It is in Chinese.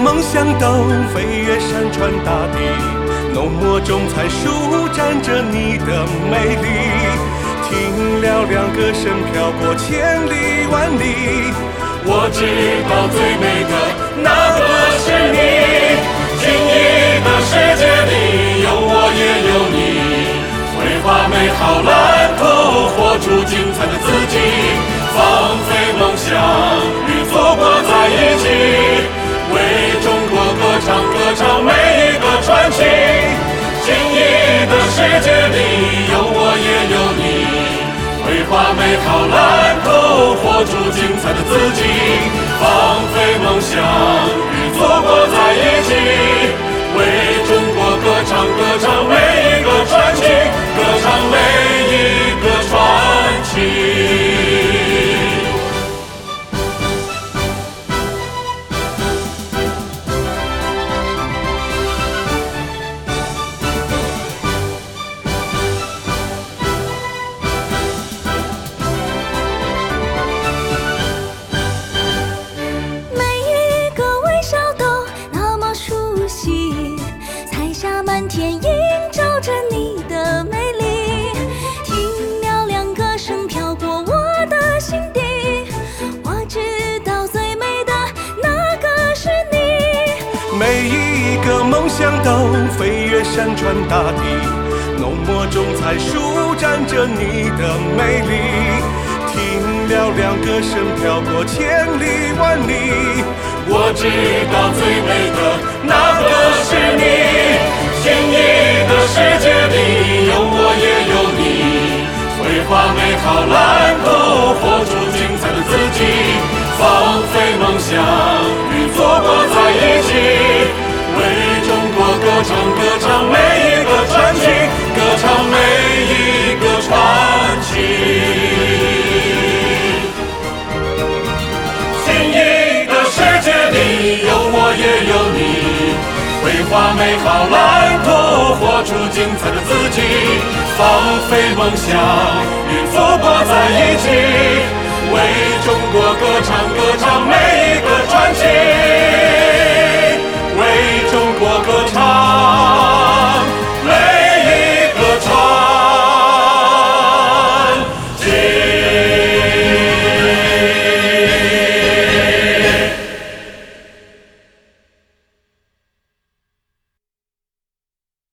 梦想都飞越山川大地，浓墨重彩舒展着你的美丽。听了两个声飘过千里万里，我知道最美的那个是你。静谧的世界里有我也有你，绘画美好蓝图，活出精彩的自己，放飞梦想与祖国在一起，为中国歌唱歌唱每一个传奇。静谧的世界里有我也有你，绘画美好蓝图，活出精彩的自己，放飞梦想与祖国在一起，为中国歌唱歌唱每一个传奇，歌唱每一个传奇。 天映照着你的美丽，听了两个声飘过我的心底，我知道最美的那个是你。 每一个梦想都飞越山川大地，浓墨重彩舒展着你的美丽。听了两个声飘过千里万里，我知道最美的那个是你。静谧的世界里有我也有你，绘画美好蓝图，活出精彩的自己，放飞梦想与祖国在一起，为中国歌唱歌唱每一个传奇，歌唱每一个传奇。静谧的世界里有我也有你，绘画美好蓝图，活出精彩的自己，放飞梦想与祖国在一起，为中国歌唱歌唱每